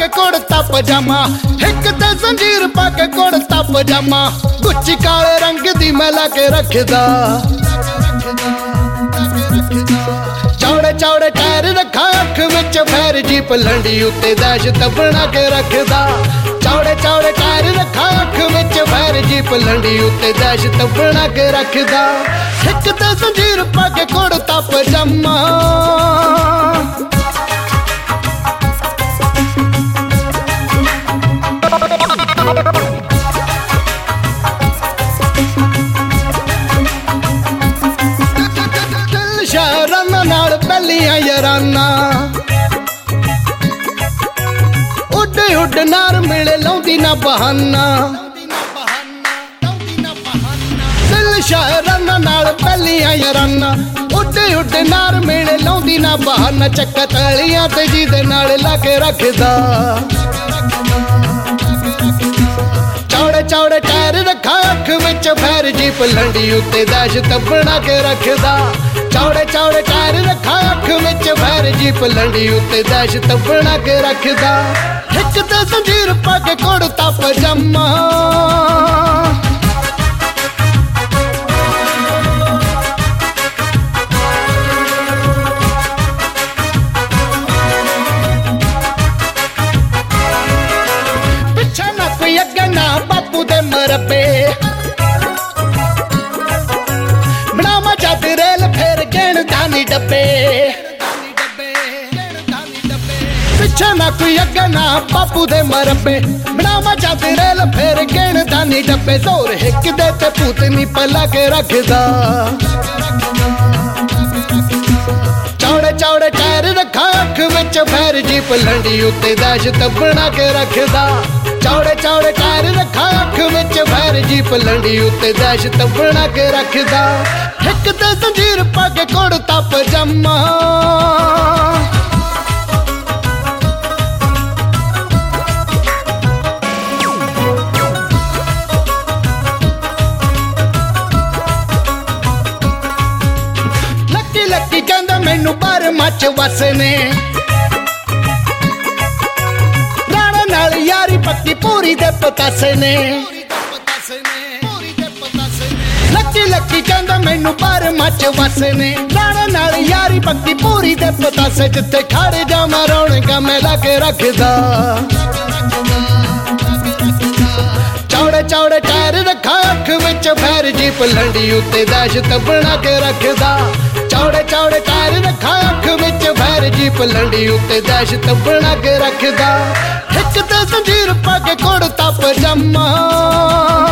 के कुड़ता पजामा, हिक ते जंजीर पा के कुड़ता पजामा, गुच्ची काले रंग दी मैं लाके रखदा। चौड़े चौड़े टायर रखा अख विच फैर जीप लंडी उत्ते दहशत बना के रखदा। चौड़े चौड़े टायर रखा अख विच फैर जीप लंडी उत्ते दहशत बना के रखदा। हिक ते जंजीर पा के कुड़ता पजामा, शहराना नाल पहलियां याराना, उड उड नार मिले लौंदी ना बहाना। दिल शहराना नाल पहलियां याराना, उड उड नार मिले लौंदी ना बहाना। चक्का तलियां ते जिहदे नाल लाके रखदा। चौड़े चौड़े टायर रखा अख विच फैर जीप लंडी उत्ते दहशत बना के रखदा। चौड़े चौड़े टायर रखा अख विच फैर जीप लंडी उत्ते दहशत बना के रखदा। हिक ते जंजीर पा के कुड़ता पजामा, पिछे ना कोई अगे ना बापू दे मरबे, बनावा जद रेल फेर गेण दानी डब्बे। पिछे ना कोई अगे ना बापू दे मरबे, बनावा जद रेल फेर गेण दानी डब्बे। जोर हिक दे ते पूतनी पला के रखदा। चौड़े चौड़े टायर रखा अख विच फैर जीप लंडी उत्ते दहशत बना के रखदा। चौड़े चौड़े टायर रखा अख विच फैर जीप लंडी उत्ते दहशत बना के रखदा। हिक ते जंजीर पा के कुड़ता पजामा, लकी लकी कहंदा मैनू बार मच वसे ने, राणा नाल यारी पक्की पूरी दे पतासे ने। लकी लकी कहंदा मैनू बार मच वसे ने, राणा नाल यारी पक्की पूरी दे पतासे। जिथे खड़े जावां रौनकां मैं लाके रखदा। चौड़े चौड़े टायर रखा अख विच फैर जीप लंडी उत्ते दहशत बना के रखदा। चौड़े चौड़े टायर रखा अख विच फैर जीप लंडी उत्ते दहशत बना के रखदा। हिक ते जंजीर पा के कुड़ता पजामा।